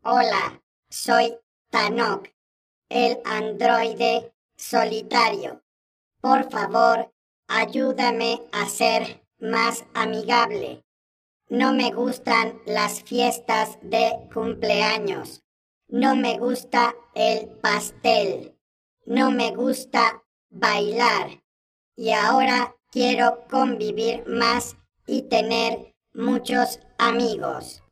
Hola, soy Tanok, el androide solitario. Por favor, ayúdame a ser más amigable. No me gustan las fiestas de cumpleaños. No me gusta el pastel. No me gusta bailar. Y ahora quiero convivir más y tener muchos amigos.